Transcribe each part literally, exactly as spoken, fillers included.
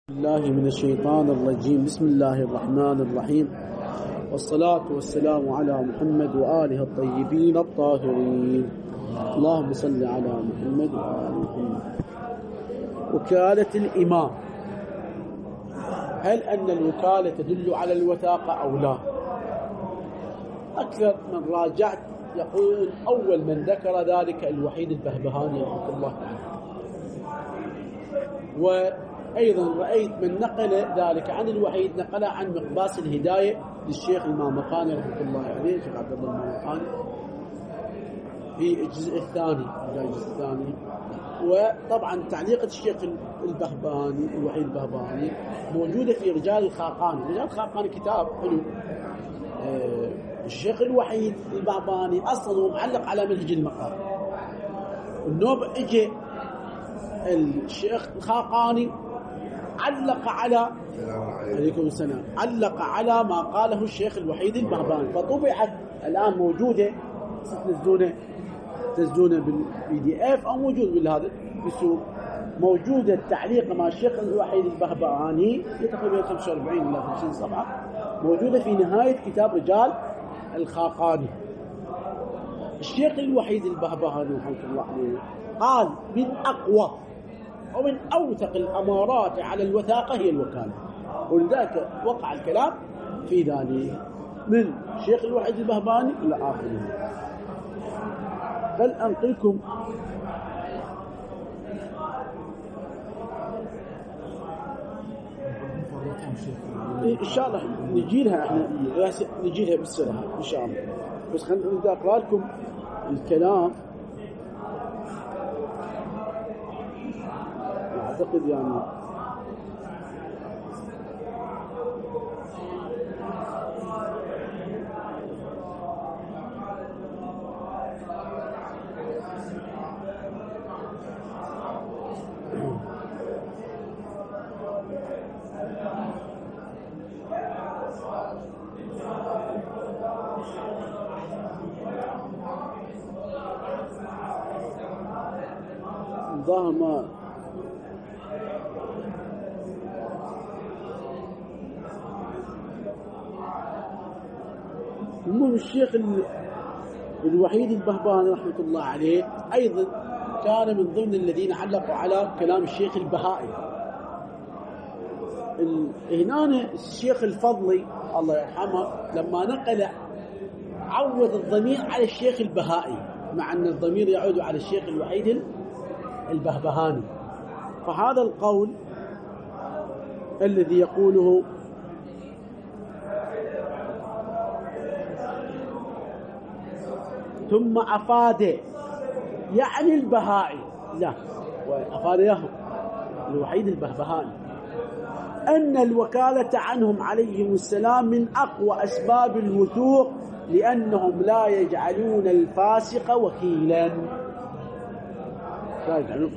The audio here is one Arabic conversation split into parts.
الله من الشيطان الرجيم. بسم الله الرحمن الرحيم، والصلاة والسلام على محمد وآله الطيبين الطاهرين. اللهم صل على محمد وآل محمد. وكالة الإمام، هل أن الوكالة تدل على الوثاقة أو لا؟ أكثر من راجعت يقول أول من ذكر ذلك الوحيد البهبهاني رحمه الله تعالى، وأيضا رأيت من نقل ذلك عن الوحيد نقل عن مقباس الهداية للشيخ المامقاني رحمه الله عليه، الشيخ عبد الله المامقاني في الجزء الثاني الجزء الثاني وطبعا تعليقة الشيخ البهبهاني الوحيد البهبهاني موجودة في رجال الخاقاني. رجال الخاقاني كتاب حلو. آه الشيخ الوحيد البهبهاني أصلا معلق على منهج المقام. النوب اجى الشيخ الخاقاني علق على عليكم السلام علق على ما قاله الشيخ الوحيد البهبهاني، فطبعت الآن موجودة تنزلونه تنزلونه بالبي دي اف او موجود بالهذا بالسوق، موجودة التعليق مع الشيخ الوحيد البهبهاني تقريبا خمسة وأربعين إلى خمسين صفحة، موجودة في نهاية كتاب رجال الخاقاني. الشيخ الوحيد البهبهاني رحمه الله عليه قال من أقوى ومن أوثق الأمارات على الوثاقة هي الوكالة، ولذلك وقع الكلام في ذلك من الشيخ الوحيد البهبهاني إلى آخره. بل أنقلكم إن شاء الله نجيلها احنا نجيلها بالسرعة إن شاء الله، بس خلينا أقرأ لكم الكلام. أعتقد يعني ظاهر ما المهم الشيخ الوحيد البهبهاني رحمة الله عليه أيضا كان من ضمن الذين علقوا على كلام الشيخ البهائي. هنا الشيخ الفضلي الله يرحمه لما نقل عوض الضمير على الشيخ البهائي، مع أن الضمير يعود على الشيخ الوحيد البهبهاني. فهذا القول الذي يقوله ثم أفاد يعني البهائي، لا أفاد له الوحيد البهبهاني أن الوكالة عنهم عليهم السلام من أقوى أسباب الوثوق، لأنهم لا يجعلون الفاسق وكيلا. لا يجعلون.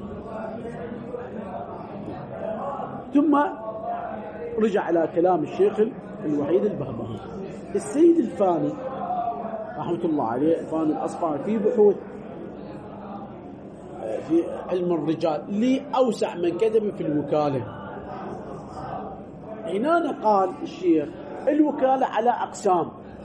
ثم رجع على كلام الشيخ الوحيد البهبهاني. السيد الفاني رحمة الله عليه الفاني الأصفهاني في بحوث في علم الرجال لأوسع من كتب في الوكالة، هنا قال الشيخ الوكالة على أقسام،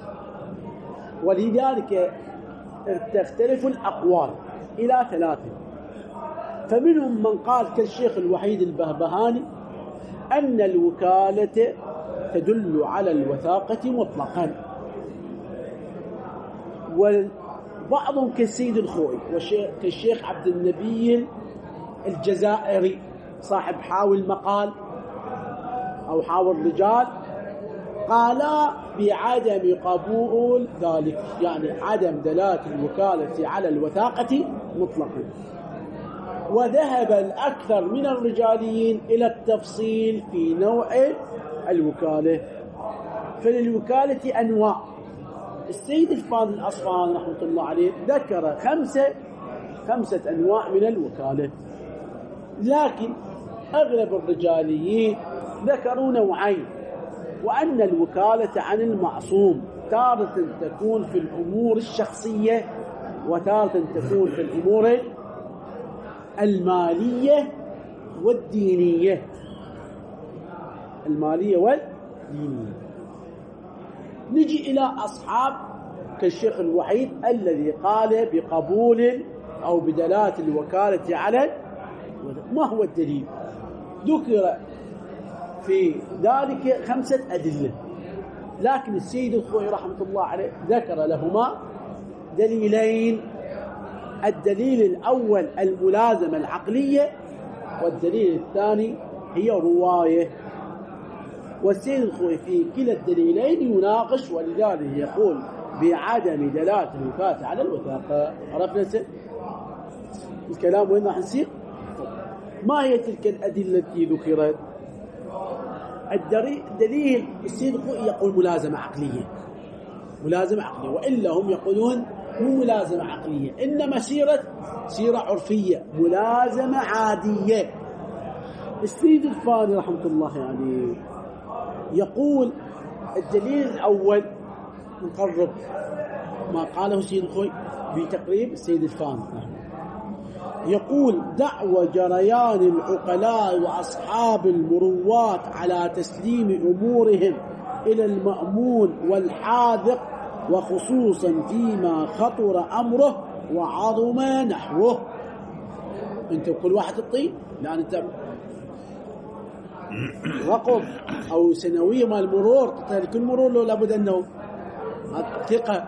ولذلك تختلف الأقوال إلى ثلاثة. فمنهم من قال كالشيخ الوحيد البهبهاني أن الوكالة تدل على الوثاقة مطلقا، وبعضهم كالسيد الخوئي وكالشيخ عبد النبي الجزائري صاحب حاوي المقال أو حاوي الرجال قالا بعدم قبول ذلك، يعني عدم دلالة الوكالة على الوثاقة مطلقا. وذهب الأكثر من الرجاليين إلى التفصيل في نوع الوكالة، فللوكالة أنواع. السيد الفاضل الأصفهاني رحمة الله عليه ذكر خمسة خمسة أنواع من الوكالة، لكن أغلب الرجاليين ذكروا نوعين، وأن الوكالة عن المعصوم تارة تكون في الأمور الشخصية وتارة تكون في الأمور المالية والدينية. المالية والدينية. نجي إلى أصحاب كالشيخ الوحيد الذي قال بقبول أو بدلالة الوكالة على. ما هو الدليل؟ ذكر في ذلك خمسة أدلة، لكن السيد الخوئي رحمة الله عليه ذكر لهما دليلين. الدليل الأول الملازمة العقلية، والدليل الثاني هي رواية. والسيد الخوئي في كلا الدليلين يناقش، ولذلك يقول بعدم دلالة الوكالة على الوثاقة. عرفنا الكلام وين راح نسير؟ ما هي تلك الأدلة التي ذكرت؟ الدليل السيد الخوئي يقول ملازمة عقلية، ملازمة عقلية، وإلا هم يقولون مو ملازمة عقلية، إنما سيرة سيرة عرفية، ملازمة عادية. السيد الفاني رحمة الله يعني يقول الدليل الأول، نقرب ما قاله السيد الخوئي بتقريب السيد الفاني، يقول دعوى جريان العقلاء وأصحاب المروات على تسليم أمورهم إلى المأمون والحاذق، وخصوصا فيما خطر أمره وعظم نحوه. أنت كل واحد تطيب، لأن أنت رقم أو سنوية مع المرور، كل مرور له لابد أنه ثقة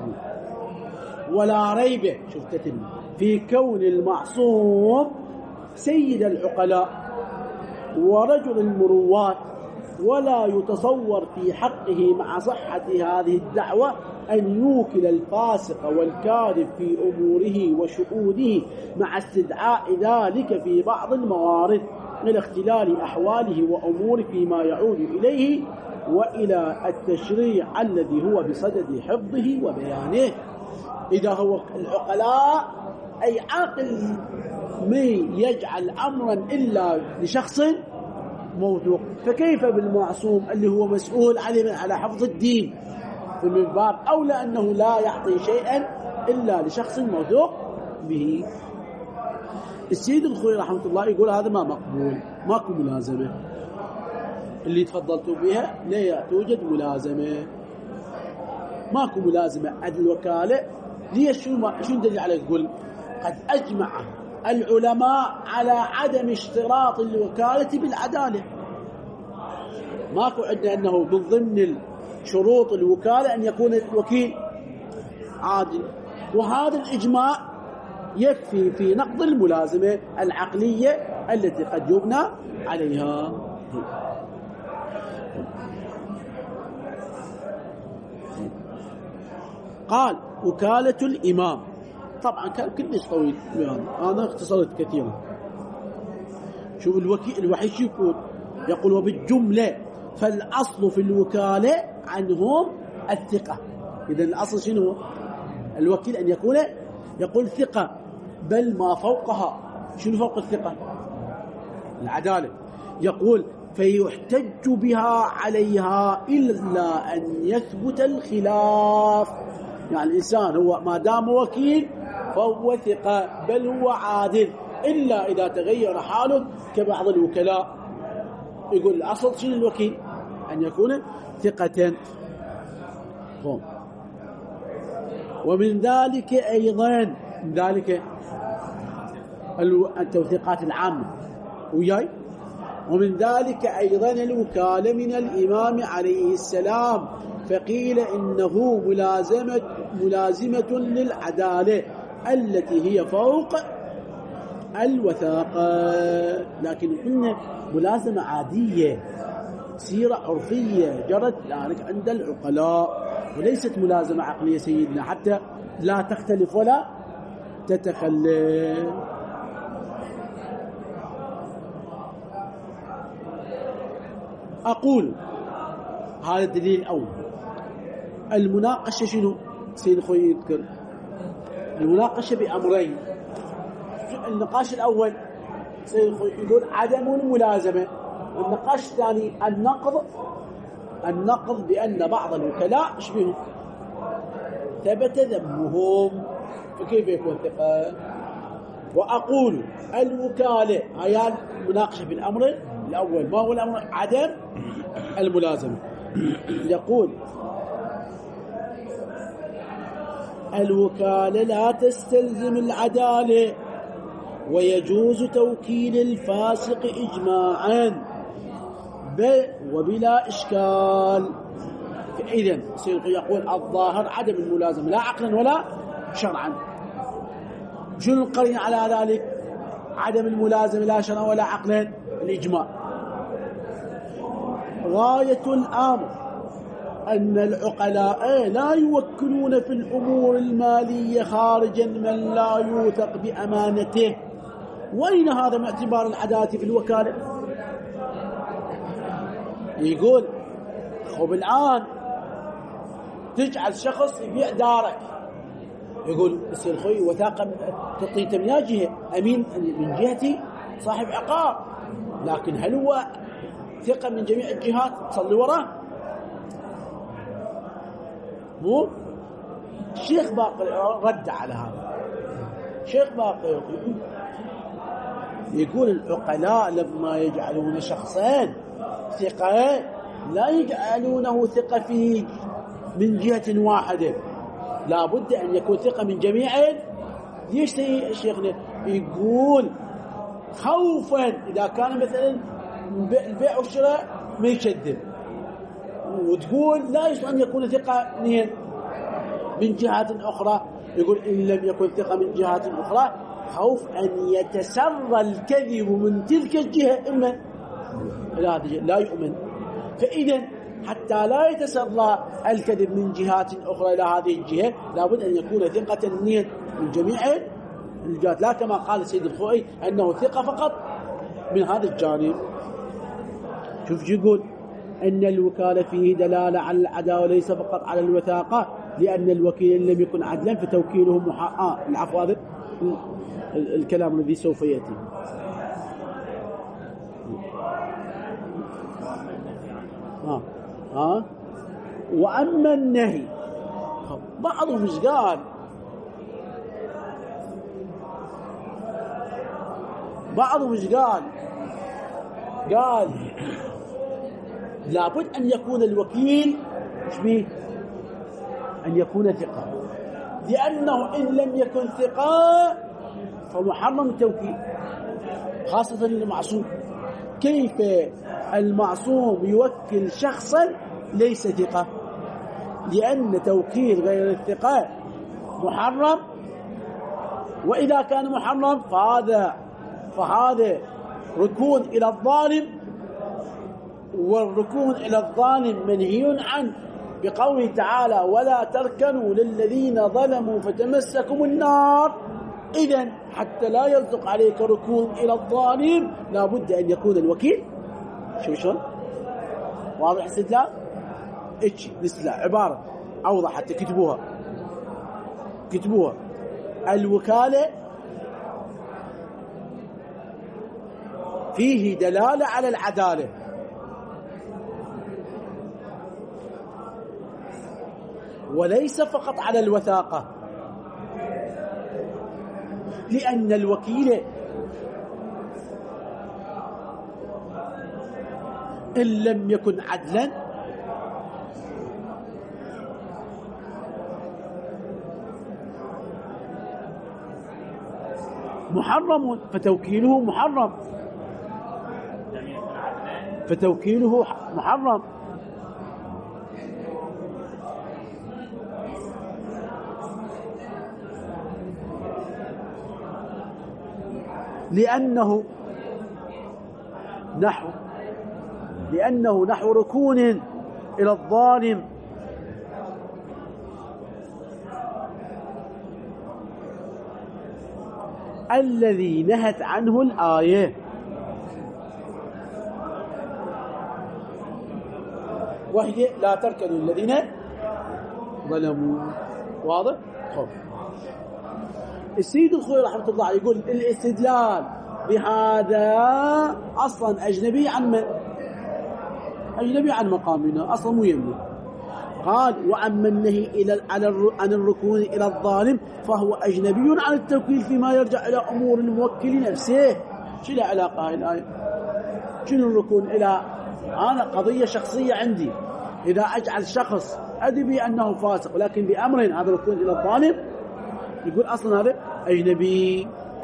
ولا ريب. شفت في كون المعصوم سيد العقلاء ورجل المروات، ولا يتصور في حقه مع صحة هذه الدعوة أن يوكل الفاسق والكاذب في أموره وشؤونه، مع استدعاء ذلك في بعض الموارد من اختلال أحواله وأموره فيما يعود إليه وإلى التشريع الذي هو بصدد حفظه وبيانه. إذا هو العقلاء أي عاقل ما يجعل أمرا إلا لشخص موثوق، فكيف بالمعصوم اللي هو مسؤول عليه على حفظ الدين؟ فمن باب أولى أنه لا يعطي شيئا إلا لشخص موثوق به. السيد الخوئي رحمة الله يقول هذا ما مقبول، ماكو ملازمة. اللي تفضلتوا بها لا توجد ملازمة، ماكو ملازمة. عدل الوكالة ليش؟ شو شو دليل على يقول قد أجمع العلماء على عدم اشتراط الوكالة بالعدالة. ماكو عندنا أنه من ضمن شروط الوكالة أن يكون الوكيل عادل، وهذا الإجماع يكفي في نقض الملازمة العقلية التي قد يبنى عليها. قال وكالة الإمام، طبعا كان كلش طويل يعني، أنا اختصرت كثيرا. شوف الوكيل الوحيد شو يقول؟ يقول وبالجملة فالأصل في الوكالة عنهم الثقة. إذا الأصل شنو؟ الوكيل أن يكون يقول ثقة، بل ما فوقها. شنو فوق الثقة؟ العدالة. يقول فيحتج بها عليها إلا أن يثبت الخلاف. يعني الإنسان هو ما دام وكيل فهو ثقة بل هو عادل، إلا إذا تغير حاله كبعض الوكلاء. يقول الأصل شنو الوكيل؟ أن يكون ثقة. ومن ذلك أيضا من ذلك التوثيقات العامة وياي. ومن ذلك أيضا الوكالة من الإمام عليه السلام، فقيل إنه ملازمة ملازمة للعدالة التي هي فوق الوثاقة، لكن قلنا ملازمة عادية، سيرة عرفية جرت ذلك عند العقلاء، وليست ملازمة عقلية سيدنا، حتى لا تختلف ولا تتخلف. أقول هذا الدليل الأول. المناقشة شنو؟ سيد خوي يذكر المناقشة بأمرين. النقاش الأول سيد خوي يقول عدم الملازمة، والنقاش الثاني النقض النقض بأن بعض الوكلاء شبههم ثبت ذمهم، فكيف يكون ثقة؟ وأقول الوكالة هي مناقشة بالأمر الأول ما هو الأمر؟ عدم الملازمة. يقول الوكالة لا تستلزم العدالة ويجوز توكيل الفاسق إجماعا وبلا إشكال. إذن يقول الظاهر عدم الملازمة لا عقلا ولا شرعا. شنو القرينة على ذلك؟ عدم الملازمة لا شرعا ولا عقلا، الإجماع. غاية الأمر أن العقلاء لا يوكلون في الأمور المالية خارجا من لا يوثق بأمانته. وأين هذا من اعتبار العدالة في الوكالة؟ يقول خب الآن تجعل شخص يبيع دارك، يقول يصير خوي وثاقة تعطيته من جهة أمين من جهتي صاحب عقار، لكن هل هو ثقة من جميع الجهات تصلي وراه؟ مو الشيخ باقر رد على هذا. الشيخ باقر يقول يقول العقلاء لما يجعلون شخصين ثقة لا يجعلونه ثقة فيه من جهة واحدة، لا بد أن يكون ثقة من جميع. ليش شيخنا يقول خوفا إذا كان مثلا البيع والشراء ما يكذب، وتقول لا يصح أن يكون ثقة اثنين من جهات أخرى. يقول إن لم يكن ثقة من جهات أخرى خوف أن يتسرى الكذب من تلك الجهة إما لا لا يؤمن. فإذا حتى لا يتسرى الكذب من جهات أخرى إلى هذه الجهة لابد أن يكون ثقة اثنين من جميع الجهات، لا كما قال سيد الخوئي أنه ثقة فقط من هذا الجانب. شوف يقول أن الوكالة فيه دلالة على العدالة وليس فقط على الوثاقة، لأن الوكيل إن لم يكن عدلا فتوكيله محا... آه العفو هذا الكلام الذي سوف يأتي. آه. آه. وأما النهي بعضهم مش قال بعضهم مش قال قال لابد أن يكون الوكيل مش بيه أن يكون ثقة، لأنه إن لم يكن ثقة فمحرم التوكيل خاصة المعصوم. كيف المعصوم يوكل شخصا ليس ثقة؟ لأن توكيل غير الثقة محرم، وإذا كان محرم فهذا فهذا ركون إلى الظالم، والركون إلى الظالم منهي عنه بقوله تعالى ولا تركنوا للذين ظلموا فتمسكم النار. إذن حتى لا يصدق عليك ركون إلى الظالم لا بد أن يكون الوكيل. شو شلون؟ واضح استدلال؟ اتش نسلا عبارة أوضح حتى كتبوها كتبوها الوكالة فيه دلالة على العدالة وليس فقط على الوثاقة، لأن الوكيل إن لم يكن عدلا محرم فتوكيله محرم فتوكيله محرم. لأنه نحو لأنه نحو ركون إلى الظالم الذي نهت عنه الآية، وهي لا تركنوا الذين ظلموا. واضح؟ خب السيد الخوئي رحمة الله يقول الاستدلال بهذا أصلا أجنبي عن من؟ أجنبي عن مقامنا أصلا مو يمنا. قال وأما النهي إلى عن الركون إلى الظالم فهو أجنبي عن التوكيل فيما يرجع إلى أمور الموكل نفسه. شو له علاقة هاي الآية؟ شنو الركون إلى أنا قضية شخصية عندي، إذا أجعل شخص أدري أنه فاسق ولكن بأمر هذا الركون إلى الظالم، يقول أصلا هذا أجنبي.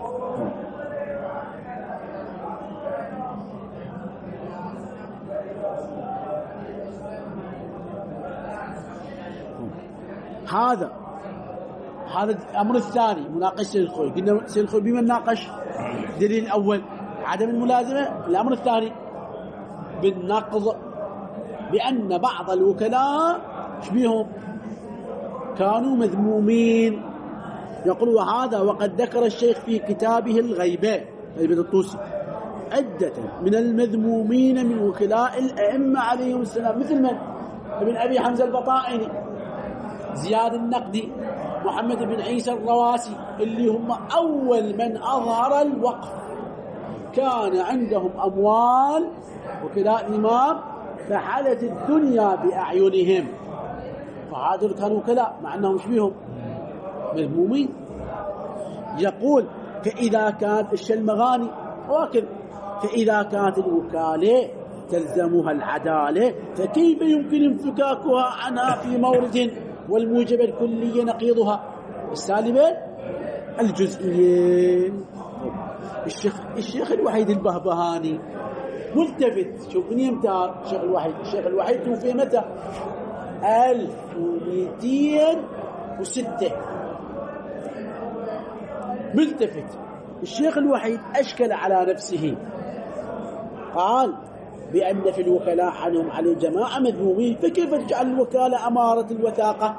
هذا هذا الأمر الثاني مناقشة سيد الخوي. قلنا سيد الخوي بمن ناقش؟ دليل الأول عدم الملازمة. الأمر الثاني بالنقض، بأن بعض الوكلاء شبيهم كانوا مذمومين. يقول وهذا وقد ذكر الشيخ في كتابه الغيبة غيبة الطوسي عدة من المذمومين من وكلاء الأئمة عليهم السلام، مثل من؟ ابن أبي حمزة البطائني، زياد النقدي، محمد بن عيسى الرواسي، اللي هم أول من أظهر الوقف. كان عندهم أموال وكلاء الإمام فحلت الدنيا بأعينهم، فهذول كانوا وكلاء مع أنهم شبيهم مذمومين. يقول فإذا كانت الشلمغاني وكذا، فإذا كانت الوكالة تلزمها العدالة فكيف يمكن انفكاكها عنها في مورد والموجب الكلية نقيضها السالبة الجزئية. الشيخ الشيخ الوحيد البهبهاني ملتفت، شوف من يمتى الشيخ الوحيد؟ الشيخ الوحيد توفي متى؟ ألف ومئتين وستة. ملتفت الشيخ الوحيد أشكل على نفسه، قال بأن في الوكلاء عنهم على الجماعة مذمومين، فكيف تجعل الوكالة أمارة الوثاقة؟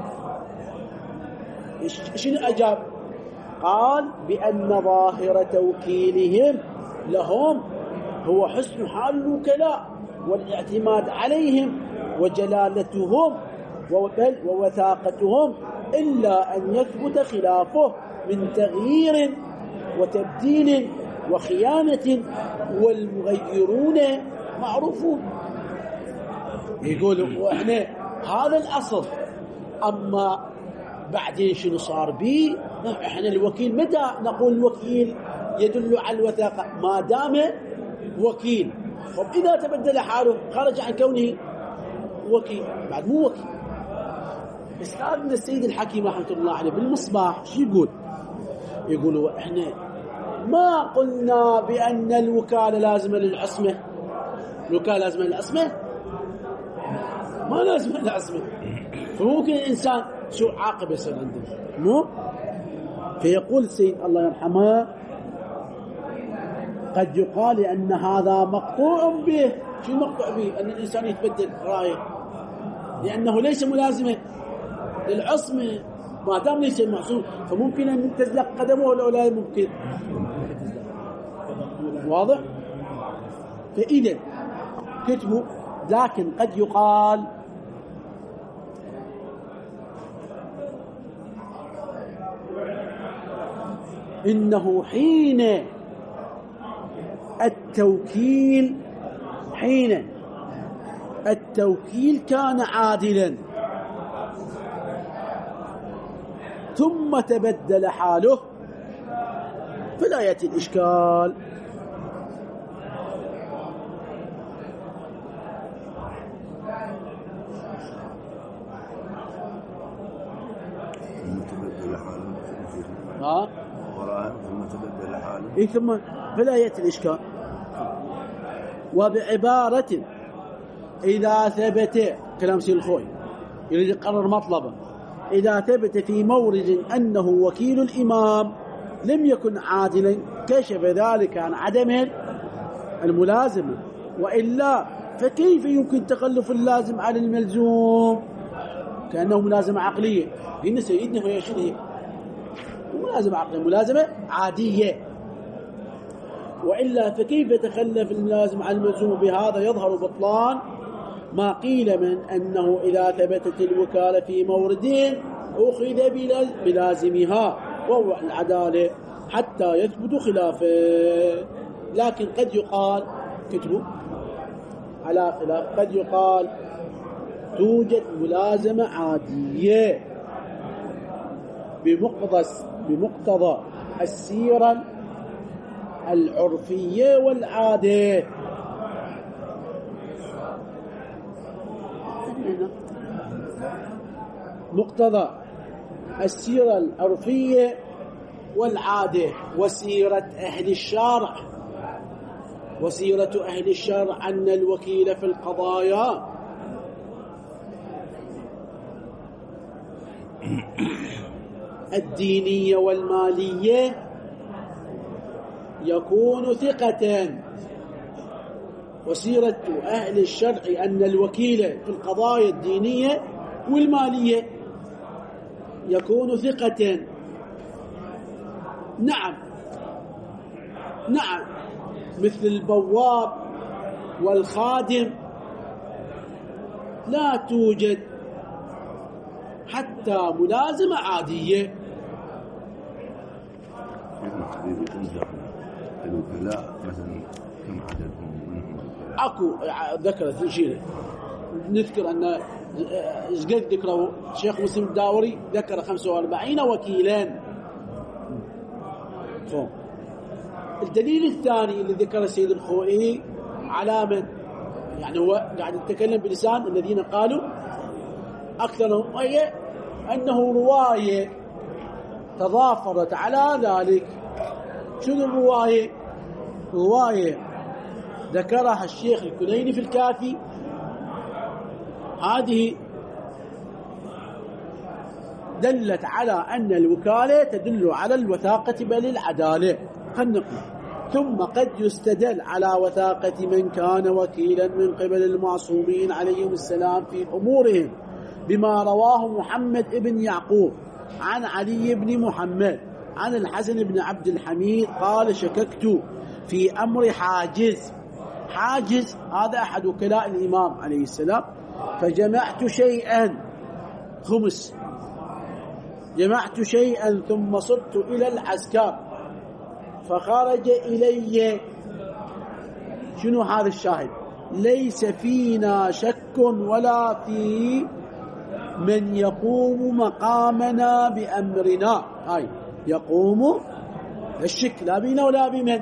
شنو أجاب؟ قال بأن ظاهر توكيلهم لهم هو حسن حال الوكلاء والاعتماد عليهم وجلالتهم ووثاقتهم، إلا أن يثبت خلافه من تغيير وتبديل وخيانة، والمغيرون معروفون. يقولوا وإحنا هذا الأصل، أما بعدين شنو صار بيه؟ إحنا الوكيل متى نقول الوكيل يدل على الوثاقة؟ ما دام وكيل. طب إذا تبدل حاله خرج عن كونه وكيل، بعد مو وكيل. أستاذنا السيد الحكيم رحمة الله عليه بالمصباح شو يقول؟ يقولوا إحنا ما قلنا بأن الوكالة لازمة للعصمة. الوكالة لازمة للعصمة؟ ما لازمة للعصمة. فممكن الإنسان شو عاقب يصير عنده مو؟ فيقول السيد الله يرحمه قد يقال أن هذا مقطوع به. شو مقطوع به؟ أن الإنسان يتبدل رأيه لأنه ليس ملازمة للعصمة، ما دام ليس معصوم، فممكن أن تزلق قدمه ولا لا ممكن. واضح؟ فإذا كتبوا لكن قد يقال إنه حين التوكيل حين التوكيل كان عادلا ثم تبدل حاله فلا يأتي الإشكال. ها ثم تبدل حاله إيه ثم فلا يأتي الإشكال. وبعبارة إذا ثبت كلام سيد الخوي يريد يقرر مطلبه، إذا ثبت في مورد أنه وكيل الإمام لم يكن عادلا كشف ذلك عن عدم الملازمة، وإلا فكيف يمكن تخلف اللازم عن الملزوم كأنه ملازمة عقلية؟ هنا سيدنا هو يشنه ملازمة عقلية، ملازمة عادية، وإلا فكيف تخلف الملازم عن الملزوم؟ بهذا يظهر بطلان ما قيل من أنه إذا ثبتت الوكالة في موردين أخذ بلازمها وهو العدالة حتى يثبت خلافه. لكن قد يقال كتبوا على خلاف، قد يقال توجد ملازمة عادية بمقتضى بمقتضى السيرة العرفية والعادة، مقتضى السيرة العرفية والعادة وسيرة أهل الشرع. وسيرة أهل الشرع أن الوكيل في القضايا الدينية والمالية يكون ثقة. وسيرة أهل الشرع أن الوكيل في القضايا الدينية والمالية يكون ثقة. نعم نعم مثل البواب والخادم لا توجد حتى ملازمة عادية. الوكلاء مثلا كم عددهم منهم؟ اكو ذكر شيء نذكر ان ايش قد ذكروا الشيخ مسلم الداوري ذكر خمسة وأربعين وكيلا. الدليل الثاني اللي ذكر السيد الخوئي على من يعني هو قاعد يتكلم بلسان الذين قالوا أكثرهم هي أنه رواية تضافرت على ذلك. شنو الرواية؟ رواية ذكرها الشيخ الكليني في الكافي، هذه دلت على أن الوكالة تدل على الوثاقة بل العدالة. ثم قد يستدل على وثاقة من كان وكيلا من قبل المعصومين عليهم السلام في أمورهم بما رواه محمد بن يعقوب عن علي بن محمد عن الحسن بن عبد الحميد قال شككت في أمر حاجز. حاجز هذا أحد وكلاء الإمام عليه السلام، فجمعت شيئا خمس جمعت شيئا ثم صرت إلى العسكر فخرج إلي. شنو هذا الشاهد؟ ليس فينا شك ولا في من يقوم مقامنا بأمرنا. هاي يقوم الشك لا بينا ولا بمن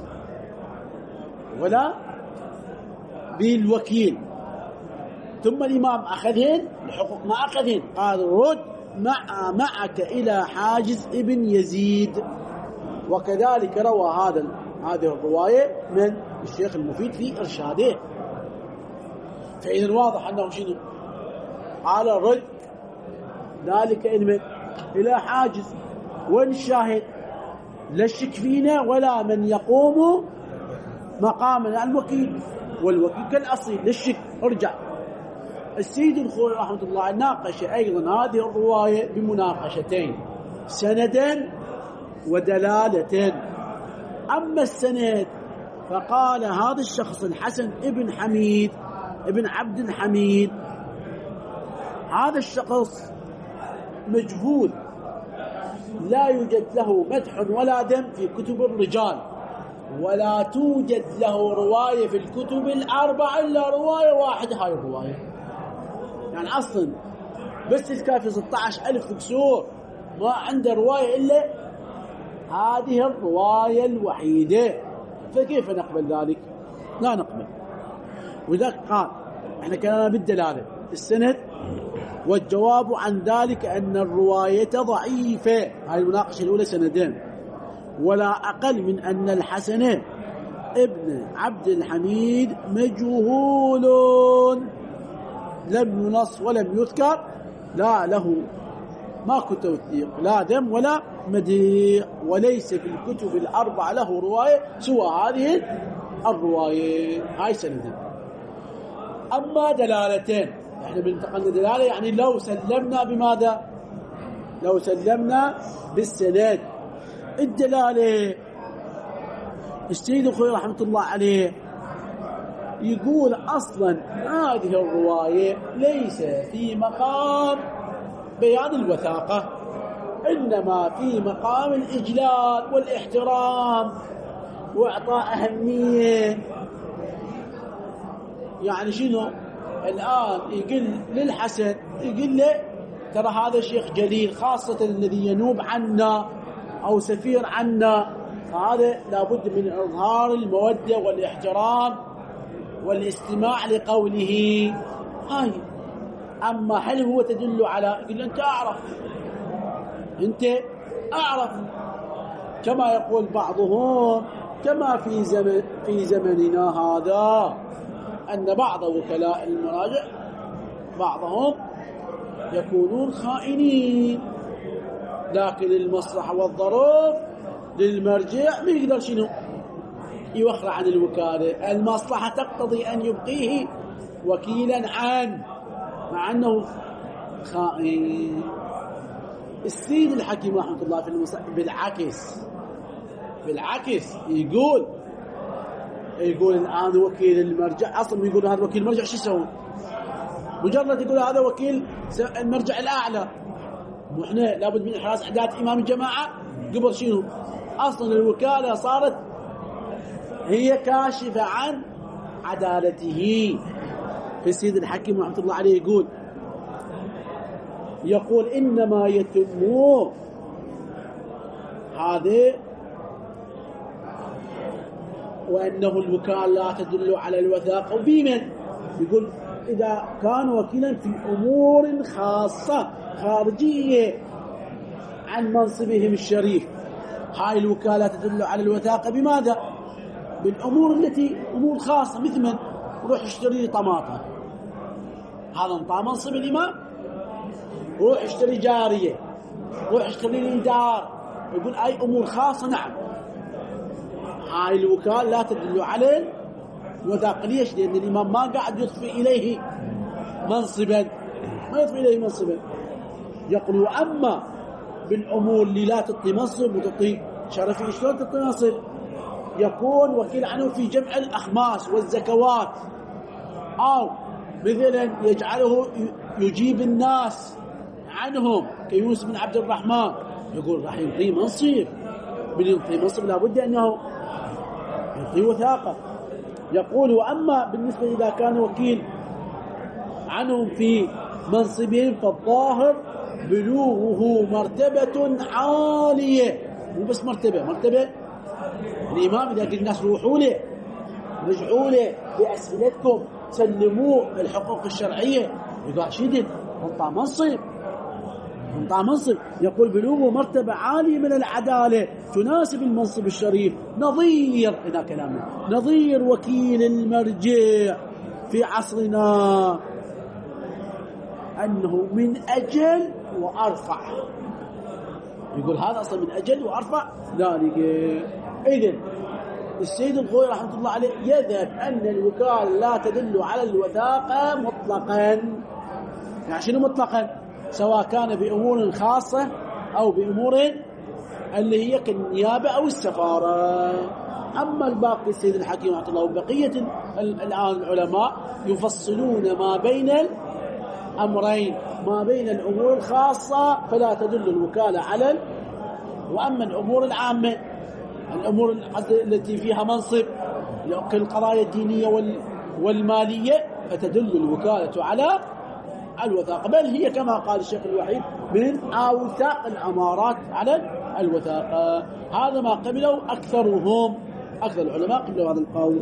ولا بالوكيل. ثم الإمام أخذهن الحقوق ما أخذهن، قال رد مع معك إلى حاجز ابن يزيد. وكذلك روى هذا هذه الرواية من الشيخ المفيد في إرشاده. فإذا واضح أنه شنو على الرد ذلك إلمن إلى حاجز. والشاهد لا الشك فينا ولا من يقوم مقامنا الوكيل، والوكيل كالأصيل للشك. ارجع السيد الخوئي رحمة الله ناقش أيضا هذه الرواية بمناقشتين، سندا ودلالة. أما السند فقال هذا الشخص الحسن ابن حميد ابن عبد الحميد هذا الشخص مجهول لا يوجد له مدح ولا ذم في كتب الرجال، ولا توجد له رواية في الكتب الأربعة إلا رواية واحدة. هاي الرواية يعني أصلا بس الكافي ستة عشر ألف كسور ما عنده رواية إلا هذه الرواية الوحيدة. فكيف نقبل ذلك؟ لا نقبل. وذلك قال احنا كلامنا بالدلالة السند، والجواب عن ذلك أن الرواية ضعيفة. هاي المناقشة الأولى سندين، ولا أقل من أن الحسن ابن عبد الحميد مجهول لم ينص ولم يذكر لا له ما كنت توثيق لا ذم ولا مديح، وليس في الكتب الأربعة له رواية سوى هذه الرواية. هاي سندين. أما دلالتين احنا بنتقلنا دلالة يعني لو سلمنا بماذا؟ لو سلمنا بالسند. الدلالة السيد الخوئي رحمة الله عليه يقول أصلا هذه الرواية ليس في مقام بيان الوثاقة، إنما في مقام الإجلال والاحترام وإعطاء أهمية. يعني شنو الآن يقول للحسن يقول له ترى هذا شيخ جليل خاصة الذي ينوب عنا أو سفير عنا، فهذا لابد من إظهار المودة والاحترام والاستماع لقوله. هاي أما هل هو تدل على، يقول أنت أعرف، أنت أعرف، كما يقول بعضهم كما في زمن في زمننا هذا أن بعض وكلاء المراجع بعضهم يكونون خائنين، لكن المصلحة والظروف للمرجع ما يقدر شنو يوخر عن الوكالة، المصلحة تقتضي أن يبقيه وكيلا عنه مع أنه خائن. السيد الحكيم رحمة الله في المصلحة بالعكس بالعكس يقول يقول الآن وكيل المرجع أصلا يقول هذا وكيل المرجع شو يسوي؟ مجرد يقول هذا وكيل المرجع الأعلى، وإحنا لابد من إحراز عدالة إمام الجماعة قبل شنو؟ أصلا الوكالة صارت هي كاشفة عن عدالته. في السيد الحكيم رحمة الله عليه يقول يقول إنما يتم هذا وأنه الوكالة لا تدل على الوثاقة بمن؟ يقول إذا كان وكيلا في أمور خاصة خارجية عن منصبهم الشريف، هاي الوكالة تدل على الوثاقة بماذا؟ بالأمور التي أمور خاصة، مثل من روح اشتري طماطم، هذا انطى منصب الإمام، روح اشتري جارية، روح اشتري لي دار، يقول أي أمور خاصة نعم هاي الوكالة لا تدل على الوثاقة. ليش؟ لأن الإمام ما قاعد يضفي إليه منصبا، ما يضفي إليه منصبا. يقول وأما بالأمور اللي لا تعطي منصب وتعطي شرفي، شلون تعطي منصب؟ يكون وكيل عنه في جمع الأخماس والزكوات، أو مثلا يجعله يجيب الناس عنهم كيونس بن عبد الرحمن، يقول راح يعطي منصب، من يعطي منصب لابد أنه يعطي وثاقة. يقول وأما بالنسبة إذا كان وكيل عنهم في منصبهم فالظاهر بلوغه مرتبة عالية، مو بس مرتبة مرتبة الإمام إذا قال الناس روحوا له رجعوا له بأسئلتكم سلموه الحقوق الشرعية، يقول شدد انطى منصب انطى منصب. يقول بلوغه مرتبة عالية من العدالة تناسب المنصب الشريف، نظير إذا كلامنا نظير وكيل المرجع في عصرنا أنه من أجل وأرفع. يقول هذا أصلا من أجل وأرفع ذلك. إذن السيد الخوئي رحمة الله عليه يذهب أن الوكالة لا تدل على الوثاقة مطلقا. يعني شنو مطلقا؟ سواء كان بأمور خاصة أو بأمور اللي هي كالنيابة أو السفارة. أما الباقي السيد الحكيم رحمه الله وبقية الآن العلماء يفصلون ما بين الأمرين، ما بين الأمور الخاصة فلا تدل الوكالة على، وأما الأمور العامة الأمور التي فيها منصب كالقضايا الدينية والمالية فتدل الوكالة على الوثاقة، بل هي كما قال الشيخ الوحيد من أوثاق الأمارات على الوثاقة. هذا ما قبله أكثرهم، أكثر العلماء قبلوا هذا القول.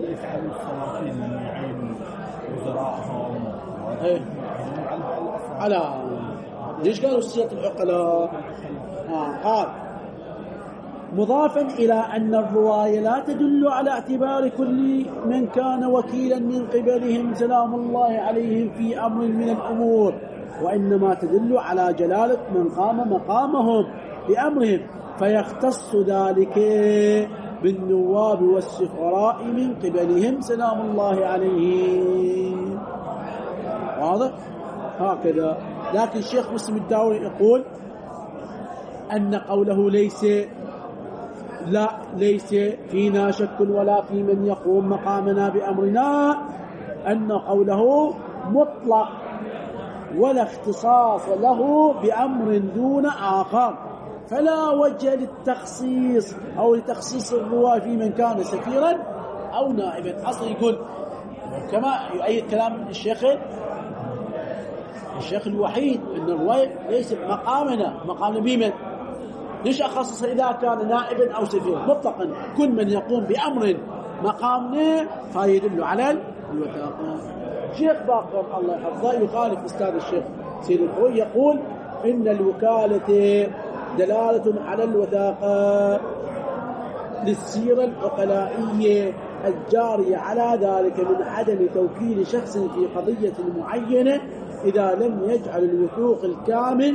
ايه على ليش قالوا السيادة العقلاء؟ آه قال مضافا إلى أن الرواية لا تدل على اعتبار كل من كان وكيلا من قبلهم سلام الله عليهم في أمر من الأمور، وإنما تدل على جلالة من قام مقامهم بأمرهم، فيختص ذلك بالنواب والسفراء من قبلهم سلام الله عليهم. واضح؟ هكذا. لكن الشيخ مسلم الداوري يقول أن قوله ليس لا ليس فينا شك ولا في من يقوم مقامنا بأمرنا، أن قوله مطلق ولا اختصاص له بأمر دون آخر، فلا وجه للتخصيص أو لتخصيص الرواة في من كان سفيرا أو نائبا. أصلا يقول كما يؤيد كلام الشيخ الشيخ الوحيد أن الرواية ليس مقامنا مقامنا بمن، ليش أخصص إذا كان نائبا أو سفيرا؟ مطلقا كل من يقوم بأمر مقامنا فيدل على الوثاقة. الشيخ باقر الله يحفظه يخالف أستاذ الشيخ سيد الخوي، يقول إن الوكالة دلالة على الوثاقة للسيرة العقلائية الجارية على ذلك من عدم توكيل شخص في قضية معينة إذا لم يجعل الوثوق الكامل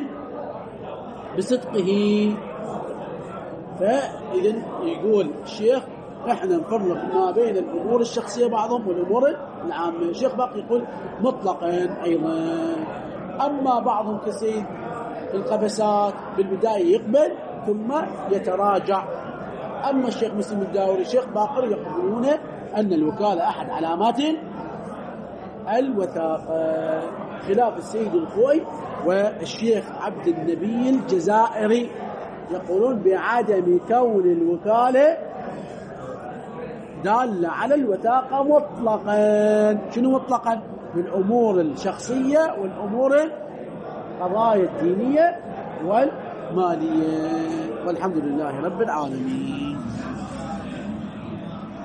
بصدقه. فإذن يقول الشيخ احنا نفرق ما بين الأمور الشخصية بعضهم والأمور العامة. الشيخ باقي يقول مطلقا أيضا. أما بعضهم كسيد القبسات بالبداية يقبل ثم يتراجع. أما الشيخ مسلم الداوري الشيخ باقر يقولون أن الوكالة أحد علامات الوثاقة، خلاف السيد الخوي والشيخ عبد النبي الجزائري يقولون بعدم كون الوكالة دالة على الوثاقة مطلقا. شنو مطلقا؟ بالأمور الشخصية والأمور القضايا الدينية والمالية. والحمد لله رب العالمين.